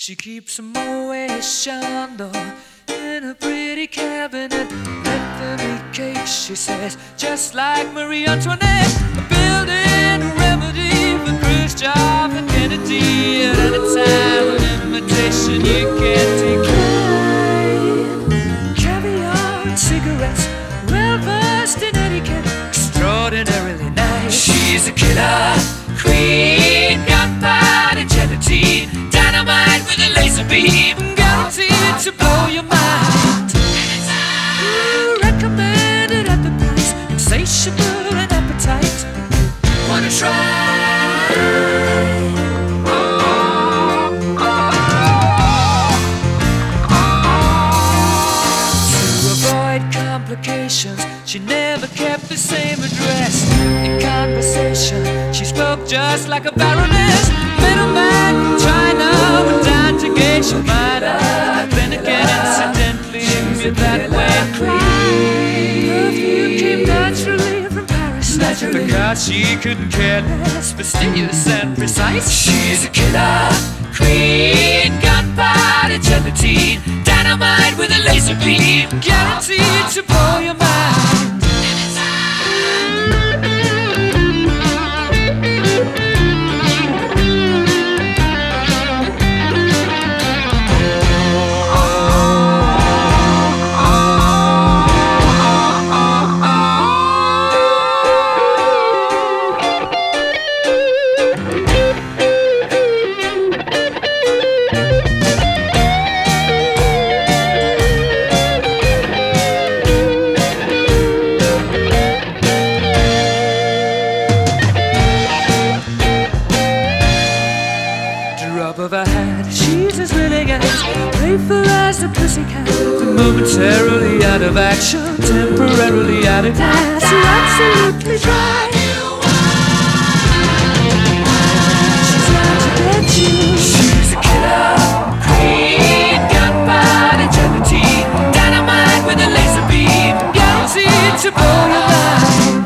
She keeps a Moet Chandon in her pretty cabinet. Let them eat cake, she says, just like Marie Antoinette. Building a remedy for Khrushchev and Kennedy at any time. An invitation you can't decline. Caviar and cigarettes, well versed in etiquette, extraordinarily nice. She's a killer queen, gunpowder gelatine, dynamite with a laser beam, guaranteed to blow your mind. Recommended at the price, insatiable and appetite. Wanna try? To avoid complications, she never kept the same address. In conversation, she spoke just like a baroness. Middleman from China went down to gauge your mind. Then again, incidentally, you're that way. Perfume came naturally from Paris, because she couldn't care less, fastidious and precise. She's a killer queen, gunpowder gelatine, dynamite with a laser beam, guaranteed to blow your mind. Of her hat, she's as willing as playful as the pussycat. Momentarily out of action, temporarily out of gas. You're absolutely dry. She's out to get you. She's a killer queen, gunpowder gelatine, dynamite with a laser beam, guaranteed to blow your mind.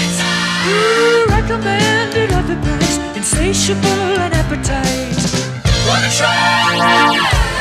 Recommended at the price, insatiable and appetite. Wanna try?